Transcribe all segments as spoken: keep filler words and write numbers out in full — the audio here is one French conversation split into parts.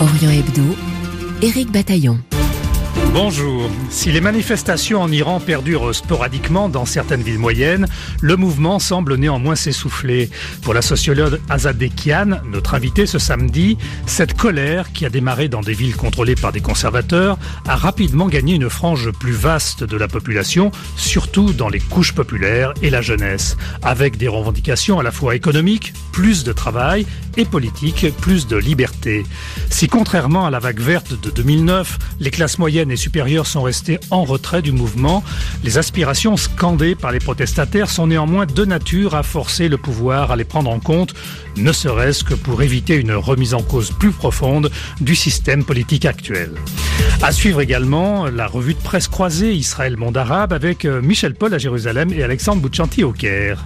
Orient Hebdo, Éric Bataillon. Bonjour. Si les manifestations en Iran perdurent sporadiquement dans certaines villes moyennes, le mouvement semble néanmoins s'essouffler. Pour la sociologue Azadeh Kian, notre invitée ce samedi, cette colère qui a démarré dans des villes contrôlées par des conservateurs a rapidement gagné une frange plus vaste de la population, surtout dans les couches populaires et la jeunesse, avec des revendications à la fois économiques, plus de travail, et politiques, plus de liberté. Si contrairement à la vague verte de deux mille neuf, les classes moyennes et supérieures sont restées en retrait du mouvement, les aspirations scandées par les protestataires sont néanmoins de nature à forcer le pouvoir à les prendre en compte, ne serait-ce que pour éviter une remise en cause plus profonde du système politique actuel. À suivre également la revue de presse croisée Israël Monde Arabe avec Michel Paul à Jérusalem et Alexandre Bouchanti au Caire.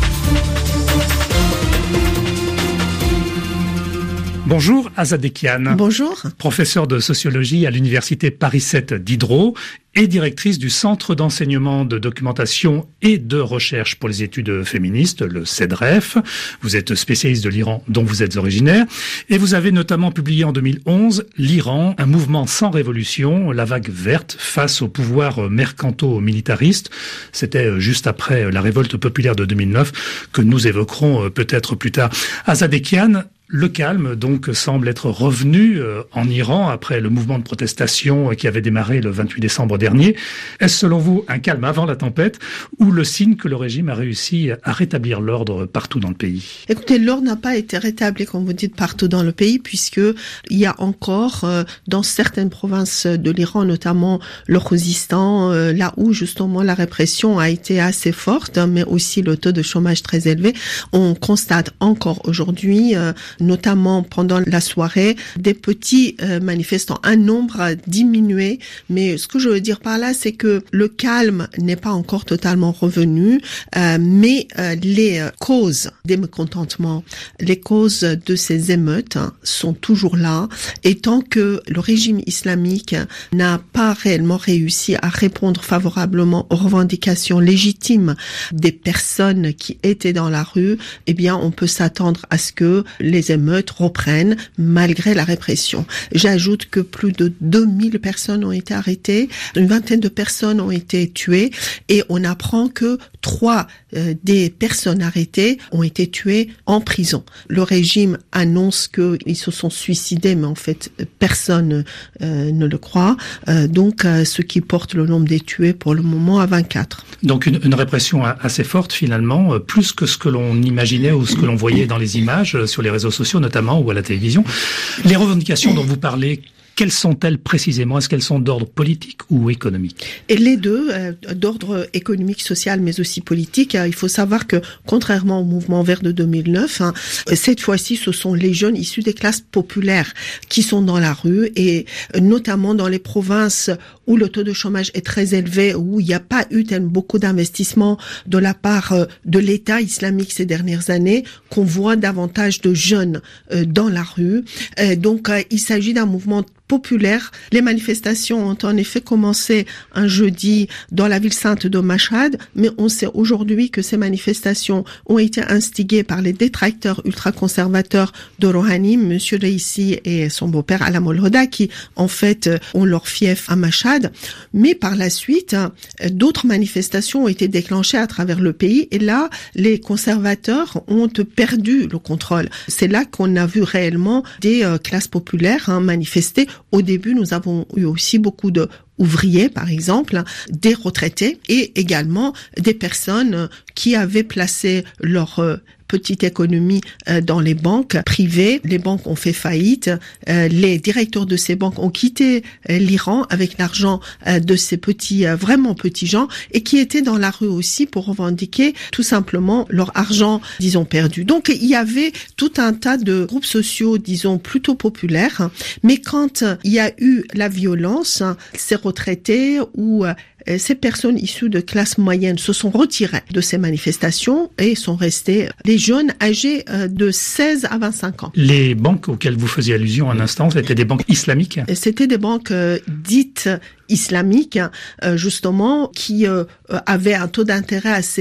Bonjour Azadeh Kian. Bonjour. Professeure de sociologie à l'université Paris sept Diderot et directrice du Centre d'enseignement de documentation et de recherche pour les études féministes, le CEDREF. Vous êtes spécialiste de l'Iran dont vous êtes originaire et vous avez notamment publié en deux mille onze l'Iran, un mouvement sans révolution, la vague verte face au pouvoir mercanto-militariste. C'était juste après la révolte populaire de deux mille neuf que nous évoquerons peut-être plus tard. Azadeh Kian, le calme, donc, semble être revenu euh, en Iran après le mouvement de protestation euh, qui avait démarré le vingt-huit décembre dernier. Est-ce selon vous un calme avant la tempête ou le signe que le régime a réussi à rétablir l'ordre partout dans le pays? Écoutez, l'ordre n'a pas été rétabli, comme vous dites, partout dans le pays, puisque il y a encore, euh, dans certaines provinces de l'Iran, notamment le Khuzistan, euh, là où justement la répression a été assez forte, mais aussi le taux de chômage très élevé, on constate encore aujourd'hui euh, notamment pendant la soirée, des petits euh, manifestants. Un nombre a diminué, mais ce que je veux dire par là, c'est que le calme n'est pas encore totalement revenu, euh, mais euh, les euh, causes des mécontentements, les causes de ces émeutes hein, sont toujours là, et tant que le régime islamique n'a pas réellement réussi à répondre favorablement aux revendications légitimes des personnes qui étaient dans la rue, eh bien, on peut s'attendre à ce que les émeutes reprennent malgré la répression. J'ajoute que plus de deux mille personnes ont été arrêtées, une vingtaine de personnes ont été tuées et on apprend que trois euh, des personnes arrêtées ont été tuées en prison. Le régime annonce qu'ils se sont suicidés, mais en fait personne euh, ne le croit. Euh, donc euh, ce qui porte le nombre des tués pour le moment à vingt-quatre. Donc une, une répression assez forte finalement, euh, plus que ce que l'on imaginait ou ce que l'on voyait dans les images euh, sur les réseaux sociaux notamment ou à la télévision. Les revendications dont vous parlez, quelles sont-elles précisément? Est-ce qu'elles sont d'ordre politique ou économique? Et les deux, euh, d'ordre économique, social, mais aussi politique. Il faut savoir que, contrairement au mouvement vert de deux mille neuf, hein, cette fois-ci, ce sont les jeunes issus des classes populaires qui sont dans la rue, et notamment dans les provinces où le taux de chômage est très élevé, où il n'y a pas eu tellement beaucoup d'investissements de la part de l'État islamique ces dernières années, qu'on voit davantage de jeunes euh, dans la rue. Euh, donc, euh, il s'agit d'un mouvement populaire. Les manifestations ont en effet commencé un jeudi dans la ville sainte de Mashhad, mais on sait aujourd'hui que ces manifestations ont été instigées par les détracteurs ultra-conservateurs de Rouhani, Monsieur Reissi et son beau-père Alam al-Hoda, qui en fait ont leur fief à Mashhad. Mais par la suite, d'autres manifestations ont été déclenchées à travers le pays, et là, les conservateurs ont perdu le contrôle. C'est là qu'on a vu réellement des euh, classes populaires hein, manifester. Au début, nous avons eu aussi beaucoup de ouvriers, par exemple, des retraités et également des personnes qui avaient placé leur euh, petite économie euh, dans les banques privées. Les banques ont fait faillite. Euh, les directeurs de ces banques ont quitté euh, l'Iran avec l'argent euh, de ces petits, euh, vraiment petits gens, et qui étaient dans la rue aussi pour revendiquer tout simplement leur argent, disons, perdu. Donc, il y avait tout un tas de groupes sociaux, disons, plutôt populaires. Mais quand il y a eu la violence, ces retraités ou euh, ces personnes issues de classes moyennes se sont retirées de ces manifestations et sont restés les jeunes âgés de seize à vingt-cinq ans. Les banques auxquelles vous faisiez allusion un instant, c'était des banques islamiques? C'était des banques euh, dites islamiques, euh, justement, qui euh, avaient un taux d'intérêt assez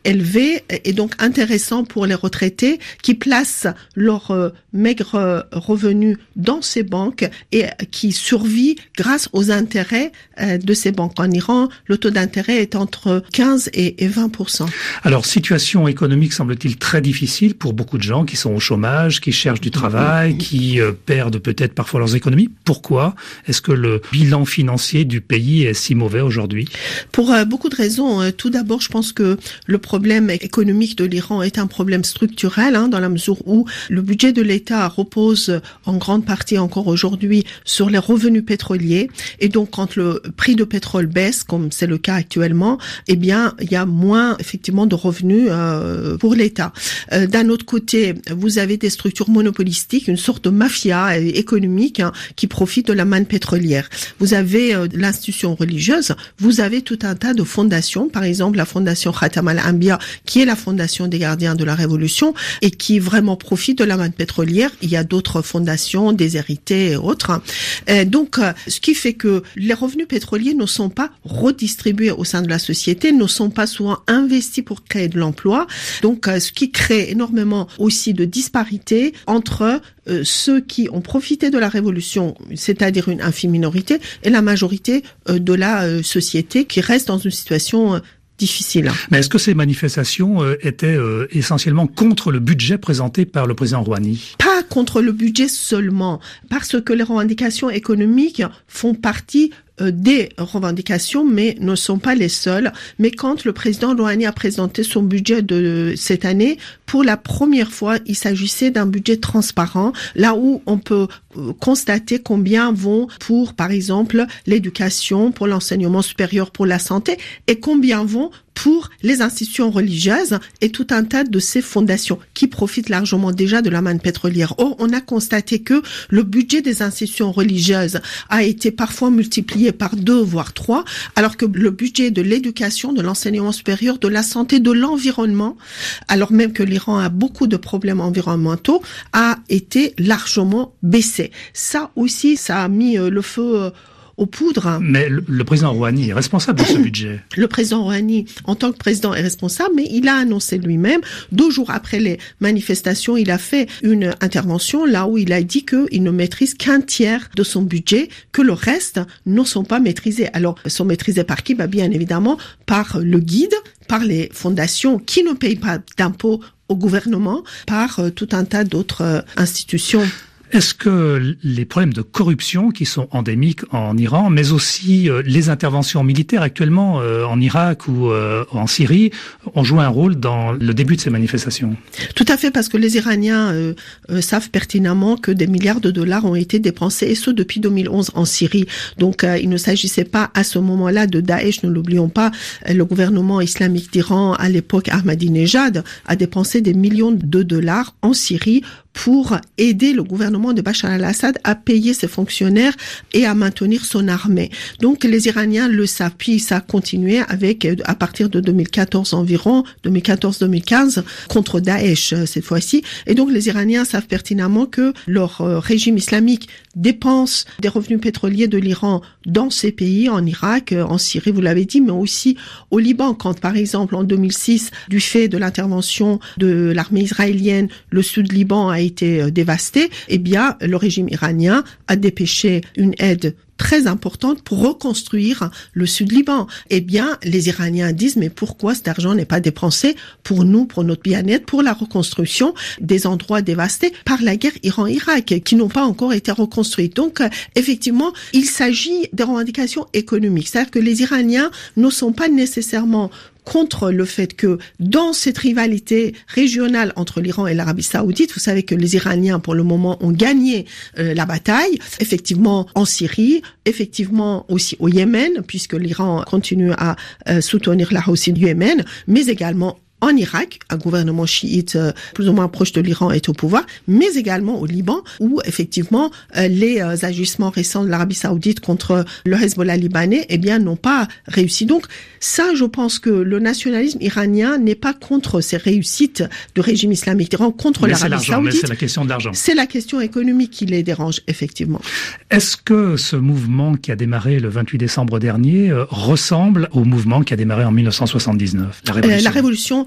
élevé et donc intéressant pour les retraités qui placent leurs euh, maigres revenus dans ces banques et qui survivent grâce aux intérêts euh, de ces banques. En Iran, le taux d'intérêt est entre quinze et vingt pour cent. Alors, situation économique semble-t-il très difficile pour beaucoup de gens qui sont au chômage, qui cherchent du travail, qui euh, perdent peut-être parfois leurs économies. Pourquoi est-ce que le bilan financier du pays est si mauvais aujourd'hui? Pour euh, beaucoup de raisons. Tout d'abord, je pense que le problème économique de l'Iran est un problème structurel, hein, dans la mesure où le budget de l'État repose en grande partie encore aujourd'hui sur les revenus pétroliers. Et donc, quand le prix de pétrole baisse, comme c'est le cas actuellement, eh bien, il y a moins effectivement de revenus euh, pour l'État. Euh, d'un autre côté, vous avez des structures monopolistiques, une sorte de mafia économique, hein, qui profite de la manne pétrolière. Vous avez euh, l'institution religieuse, vous avez tout un tas de fondations, par exemple la fondation Khatam al-Anbiya, qui est la fondation des gardiens de la Révolution et qui vraiment profite de la manne pétrolière. Il y a d'autres fondations, des hérités et autres. Et donc, euh, ce qui fait que les revenus pétroliers ne sont pas redistribués au sein de la société, ne sont pas souvent investis pour créer de l'emploi. Donc, euh, ce qui crée énormément aussi de disparités entre euh, ceux qui ont profité de la Révolution, c'est-à-dire une infime minorité, et la majorité euh, de la euh, société qui reste dans une situation euh, difficile. Mais est-ce que ces manifestations euh, étaient euh, essentiellement contre le budget présenté par le président Rouhani? Pas contre le budget seulement, parce que les revendications économiques font partie des revendications, mais ne sont pas les seules. Mais quand le président Rouhani a présenté son budget de cette année, pour la première fois, il s'agissait d'un budget transparent, là où on peut constater combien vont pour, par exemple, l'éducation, pour l'enseignement supérieur, pour la santé, et combien vont pour les institutions religieuses et tout un tas de ces fondations qui profitent largement déjà de la manne pétrolière. Or, on a constaté que le budget des institutions religieuses a été parfois multiplié par deux, voire trois, alors que le budget de l'éducation, de l'enseignement supérieur, de la santé, de l'environnement, alors même que l'Iran a beaucoup de problèmes environnementaux, a été largement baissé. Ça aussi, ça a mis le feu aux poudres. Mais le, le président Rouhani est responsable de ce budget. Le président Rouhani, en tant que président, est responsable, mais il a annoncé lui-même, deux jours après les manifestations, il a fait une intervention là où il a dit qu'il ne maîtrise qu'un tiers de son budget, que le reste ne sont pas maîtrisés. Alors, sont maîtrisés par qui? Bah, bien évidemment, par le guide, par les fondations qui ne payent pas d'impôts au gouvernement, par euh, tout un tas d'autres euh, institutions. Est-ce que les problèmes de corruption qui sont endémiques en Iran, mais aussi euh, les interventions militaires actuellement euh, en Irak ou euh, en Syrie, ont joué un rôle dans le début de ces manifestations? Tout à fait, parce que les Iraniens euh, euh, savent pertinemment que des milliards de dollars ont été dépensés, et ce depuis deux mille onze en Syrie. Donc euh, il ne s'agissait pas à ce moment-là de Daesh, ne l'oublions pas. Le gouvernement islamique d'Iran, à l'époque Ahmadinejad, a dépensé des millions de dollars en Syrie pour aider le gouvernement de Bachar al-Assad à payer ses fonctionnaires et à maintenir son armée. Donc les Iraniens le savent, puis ça a continué avec, à partir de deux mille quatorze environ, deux mille quatorze deux mille quinze, contre Daesh cette fois-ci. Et donc les Iraniens savent pertinemment que leur régime islamique dépense des revenus pétroliers de l'Iran dans ces pays, en Irak, en Syrie, vous l'avez dit, mais aussi au Liban, quand par exemple en deux mille six, du fait de l'intervention de l'armée israélienne, le sud Liban a été dévasté, eh bien, le régime iranien a dépêché une aide très importante pour reconstruire le sud Liban. Eh bien, les Iraniens disent, mais pourquoi cet argent n'est pas dépensé pour nous, pour notre bien-être, pour la reconstruction des endroits dévastés par la guerre Iran-Irak, qui n'ont pas encore été reconstruits. Donc, effectivement, il s'agit des revendications économiques. C'est-à-dire que les Iraniens ne sont pas nécessairement contre le fait que dans cette rivalité régionale entre l'Iran et l'Arabie Saoudite, vous savez que les Iraniens pour le moment ont gagné euh, la bataille, effectivement en Syrie, effectivement aussi au Yémen, puisque l'Iran continue à euh, soutenir la Houthi du Yémen, mais également en Irak, un gouvernement chiite euh, plus ou moins proche de l'Iran est au pouvoir, mais également au Liban, où effectivement euh, les euh, agissements récents de l'Arabie Saoudite contre le Hezbollah libanais, eh bien, n'ont pas réussi. Donc ça, je pense que le nationalisme iranien n'est pas contre ces réussites du régime islamique d'Iran, contre mais l'Arabie Saoudite. Mais c'est la question de l'argent. C'est la question économique qui les dérange, effectivement. Est-ce que ce mouvement qui a démarré le vingt-huit décembre dernier euh, ressemble au mouvement qui a démarré en mille neuf cent soixante-dix-neuf, la Révolution? Euh, la Révolution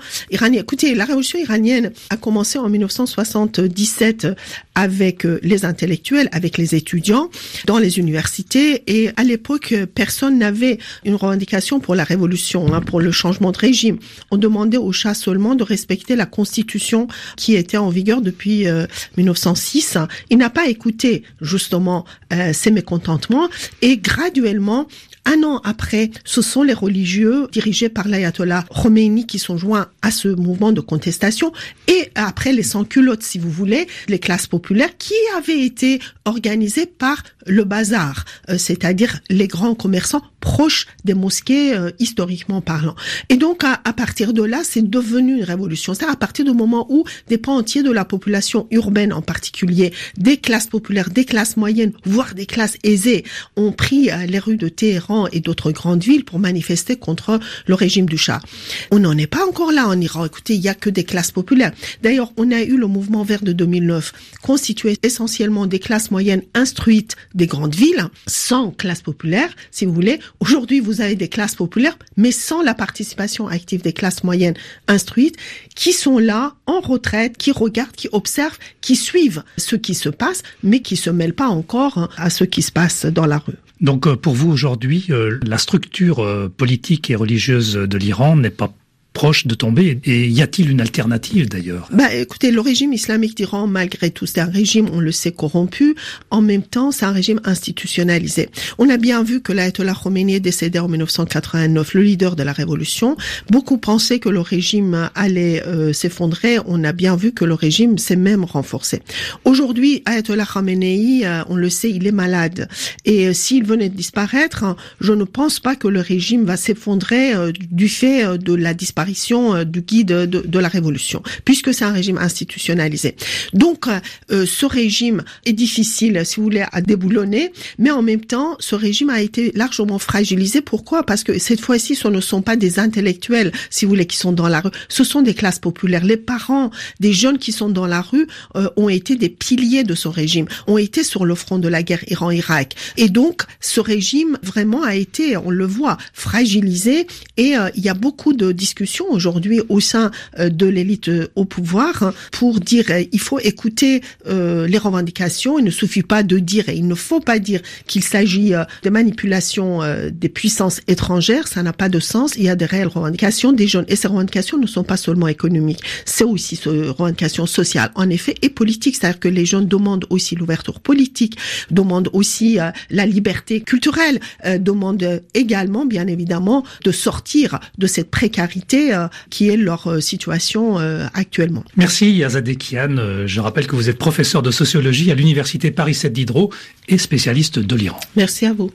iranienne. Écoutez, la révolution iranienne a commencé en dix-neuf cent soixante-dix-sept avec les intellectuels, avec les étudiants dans les universités. Et à l'époque, personne n'avait une revendication pour la révolution, hein, pour le changement de régime. On demandait au Shah seulement de respecter la constitution qui était en vigueur depuis euh, dix-neuf cent six. Il n'a pas écouté justement euh, ces mécontentements et graduellement, un an après, ce sont les religieux dirigés par l'ayatollah Khomeini qui sont joints à ce mouvement de contestation et après les sans-culottes, si vous voulez, les classes populaires qui avaient été organisées par le bazar, euh, c'est-à-dire les grands commerçants proches des mosquées euh, historiquement parlant. Et donc à, à partir de là, c'est devenu une révolution. C'est à partir du moment où des pans entiers de la population urbaine en particulier, des classes populaires, des classes moyennes, voire des classes aisées, ont pris euh, les rues de Téhéran et d'autres grandes villes pour manifester contre le régime du Shah. On n'en est pas encore là en Iran. Écoutez, il y a que des classes populaires. D'ailleurs, on a eu le mouvement vert de deux mille neuf, constitué essentiellement des classes moyennes instruites des grandes villes, sans classe populaire, si vous voulez. Aujourd'hui, vous avez des classes populaires, mais sans la participation active des classes moyennes instruites, qui sont là, en retraite, qui regardent, qui observent, qui suivent ce qui se passe, mais qui se mêlent pas encore à ce qui se passe dans la rue. Donc pour vous aujourd'hui, euh, la structure euh, politique et religieuse de l'Iran n'est pas proche de tomber. Et y a-t-il une alternative d'ailleurs? Bah, écoutez, le régime islamique d'Iran, malgré tout, c'est un régime, on le sait, corrompu. En même temps, c'est un régime institutionnalisé. On a bien vu que l'ayatollah Khomeini est décédé en dix-neuf cent quatre-vingt-neuf, le leader de la révolution. Beaucoup pensaient que le régime allait euh, s'effondrer. On a bien vu que le régime s'est même renforcé. Aujourd'hui, ayatollah Khomeini, euh, on le sait, il est malade. Et euh, s'il venait de disparaître, hein, je ne pense pas que le régime va s'effondrer euh, du fait euh, de la disparition du guide de, de la révolution, puisque c'est un régime institutionnalisé. Donc, euh, ce régime est difficile, si vous voulez, à déboulonner, mais en même temps, ce régime a été largement fragilisé. Pourquoi? Parce que cette fois-ci, ce ne sont pas des intellectuels, si vous voulez, qui sont dans la rue, ce sont des classes populaires. Les parents des jeunes qui sont dans la rue euh, ont été des piliers de ce régime, ont été sur le front de la guerre Iran-Irak. Et donc, ce régime, vraiment, a été, on le voit, fragilisé, et euh, il y a beaucoup de discussions aujourd'hui au sein de l'élite au pouvoir pour dire euh, il faut écouter euh, les revendications. Il ne suffit pas de dire et il ne faut pas dire qu'il s'agit euh, de manipulation euh, des puissances étrangères. Ça n'a pas de sens. Il y a des réelles revendications des jeunes et ces revendications ne sont pas seulement économiques. C'est aussi ces revendications sociales en effet et politiques. C'est-à-dire que les jeunes demandent aussi l'ouverture politique, demandent aussi euh, la liberté culturelle, euh, demandent également bien évidemment de sortir de cette précarité qui est leur situation actuellement. Merci Azadeh Kian. Je rappelle que vous êtes professeur de sociologie à l'université Paris sept Diderot et spécialiste de l'Iran. Merci à vous.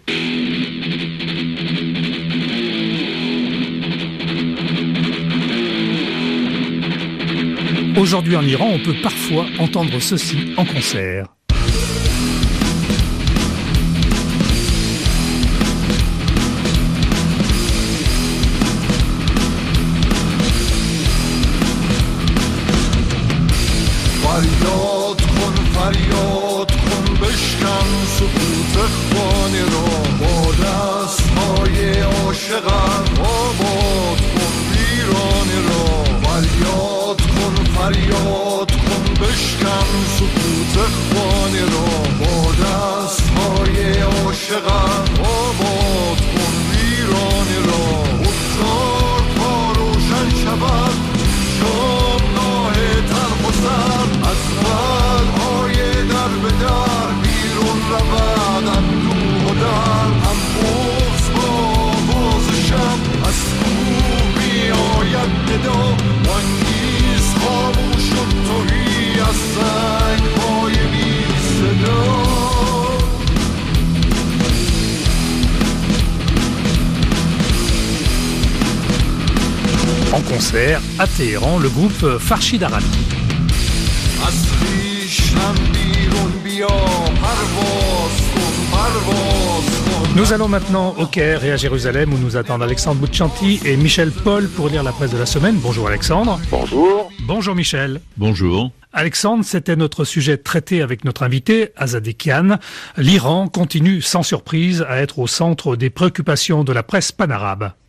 Aujourd'hui en Iran, on peut parfois entendre ceci en concert. فریاد کن فریاد کن بشکن سکوت خانه را با دستهای عاشقم آباد کن ویرانه را فریاد کن فریاد کن بشکن سکوت خانه را با دستهای عاشقم آباد کن ویرانه را افتار تا روشن شود شام ناه تلخ و سرد از قلب‌های در به در بیرون رود اندوه و درد هم بغض با آواز شب از کوه میآید ندا وانگیز خاموش و تهی از سنگ‌های بی صدا. En concert à Téhéran, le groupe Farshid Arami. Nous allons maintenant au Caire et à Jérusalem où nous attendent Alexandre Bouchanti et Michel Paul pour lire la presse de la semaine. Bonjour Alexandre. Bonjour. Bonjour Michel. Bonjour. Alexandre, c'était notre sujet traité avec notre invité, Azadeh Kian. L'Iran continue sans surprise à être au centre des préoccupations de la presse panarabe.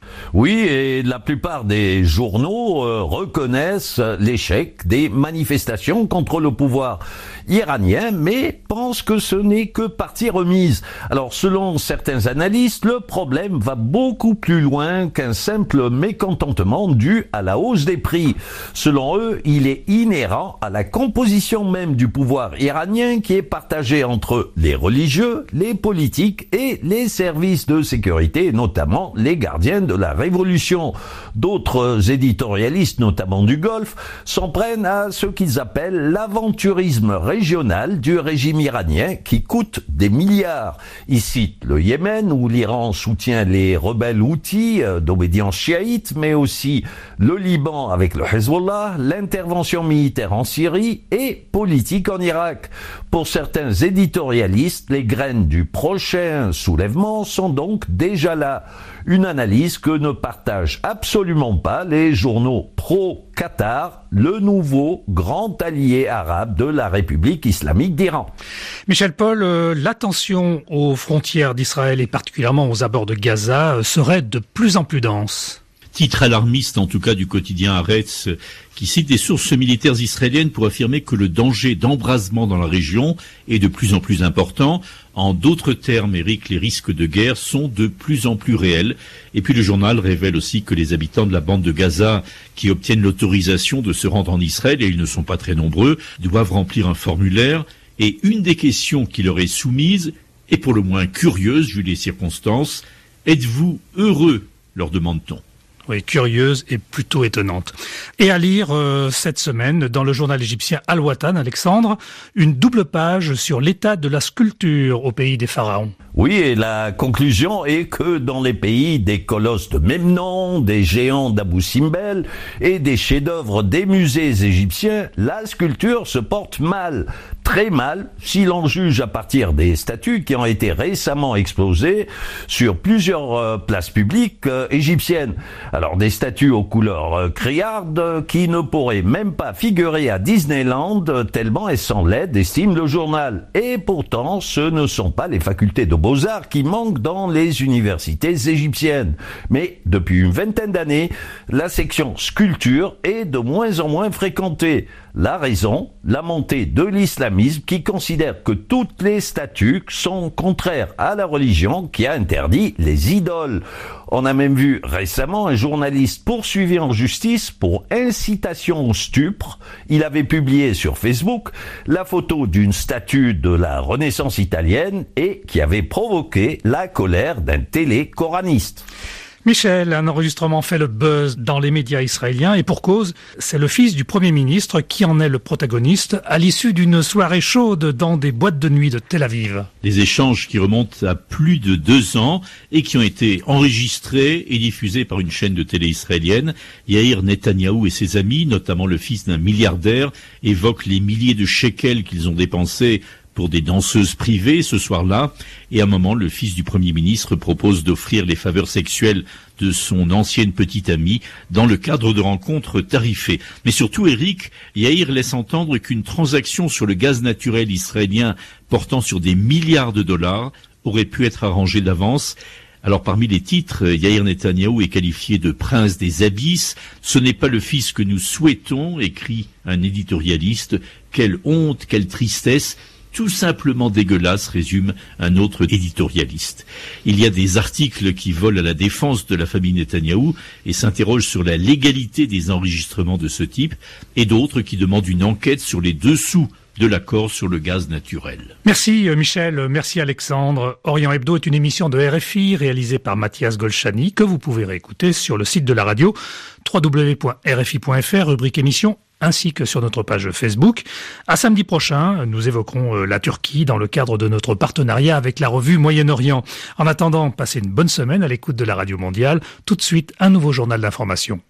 Oui, et la plupart des journaux euh, reconnaissent l'échec des manifestations contre le pouvoir iranien, mais pensent que ce n'est que partie remise. Alors, selon certains analystes, le problème va beaucoup plus loin qu'un simple mécontentement dû à la hausse des prix. Selon eux, il est inhérent à la composition même du pouvoir iranien qui est partagé entre les religieux, les politiques et les services de sécurité, notamment les gardiens de la révolution. D'autres éditorialistes, notamment du Golfe, s'en prennent à ce qu'ils appellent l'aventurisme régional du régime iranien qui coûte des milliards. Ils citent le Yémen où l'Iran soutient les rebelles houthis euh, d'obédience chiite, mais aussi le Liban avec le Hezbollah, l'intervention militaire en Syrie et politique en Irak. Pour certains éditorialistes, les graines du prochain soulèvement sont donc déjà là. Une analyse que ne partagent absolument pas les journaux pro-Qatar, le nouveau grand allié arabe de la République islamique d'Iran. Michel Paul, euh, l'attention aux frontières d'Israël et particulièrement aux abords de Gaza euh, serait de plus en plus dense. Titre alarmiste en tout cas du quotidien Haaretz qui cite des sources militaires israéliennes pour affirmer que le danger d'embrasement dans la région est de plus en plus important. En d'autres termes, Eric, les risques de guerre sont de plus en plus réels. Et puis le journal révèle aussi que les habitants de la bande de Gaza qui obtiennent l'autorisation de se rendre en Israël, et ils ne sont pas très nombreux, doivent remplir un formulaire. Et une des questions qui leur est soumise est pour le moins curieuse vu les circonstances. Êtes-vous heureux, leur demande-t-on. Oui, curieuse et plutôt étonnante. Et à lire euh, cette semaine dans le journal égyptien Al-Watan, Alexandre, une double page sur l'état de la sculpture au pays des pharaons. Oui, et la conclusion est que dans les pays des colosses de Memnon, des géants d'Abou Simbel et des chefs-d'œuvre des musées égyptiens, la sculpture se porte mal, très mal, si l'on juge à partir des statues qui ont été récemment exposées sur plusieurs euh, places publiques euh, égyptiennes. Alors des statues aux couleurs euh, criardes euh, qui ne pourraient même pas figurer à Disneyland euh, tellement elles sont laides, estime le journal. Et pourtant, ce ne sont pas les facultés de beaux-arts qui manquent dans les universités égyptiennes. Mais depuis une vingtaine d'années, la section sculpture est de moins en moins fréquentée. La raison, la montée de l'islamisme qui considère que toutes les statues sont contraires à la religion qui a interdit les idoles. On a même vu récemment un journaliste poursuivi en justice pour incitation au stupre. Il avait publié sur Facebook la photo d'une statue de la Renaissance italienne et qui avait provoqué la colère d'un télé-coraniste. Michel, un enregistrement fait le buzz dans les médias israéliens et pour cause, c'est le fils du Premier ministre qui en est le protagoniste à l'issue d'une soirée chaude dans des boîtes de nuit de Tel Aviv. Des échanges qui remontent à plus de deux ans et qui ont été enregistrés et diffusés par une chaîne de télé israélienne. Yair Netanyahou et ses amis, notamment le fils d'un milliardaire, évoquent les milliers de shekels qu'ils ont dépensés pour des danseuses privées ce soir-là, et à un moment, le fils du Premier ministre propose d'offrir les faveurs sexuelles de son ancienne petite amie dans le cadre de rencontres tarifées. Mais surtout, Eric, Yair laisse entendre qu'une transaction sur le gaz naturel israélien portant sur des milliards de dollars aurait pu être arrangée d'avance. Alors parmi les titres, Yair Netanyahou est qualifié de prince des abysses. Ce n'est pas le fils que nous souhaitons, écrit un éditorialiste. Quelle honte, quelle tristesse. Tout simplement dégueulasse, résume un autre éditorialiste. Il y a des articles qui volent à la défense de la famille Netanyahou et s'interrogent sur la légalité des enregistrements de ce type, et d'autres qui demandent une enquête sur les dessous de l'accord sur le gaz naturel. Merci Michel, merci Alexandre. Orient Hebdo est une émission de R F I réalisée par Mathias Golchani que vous pouvez réécouter sur le site de la radio w w w point r f i point f r, rubrique émission, ainsi que sur notre page Facebook. À samedi prochain, nous évoquerons la Turquie dans le cadre de notre partenariat avec la revue Moyen-Orient. En attendant, passez une bonne semaine à l'écoute de la Radio Mondiale. Tout de suite, un nouveau journal d'information.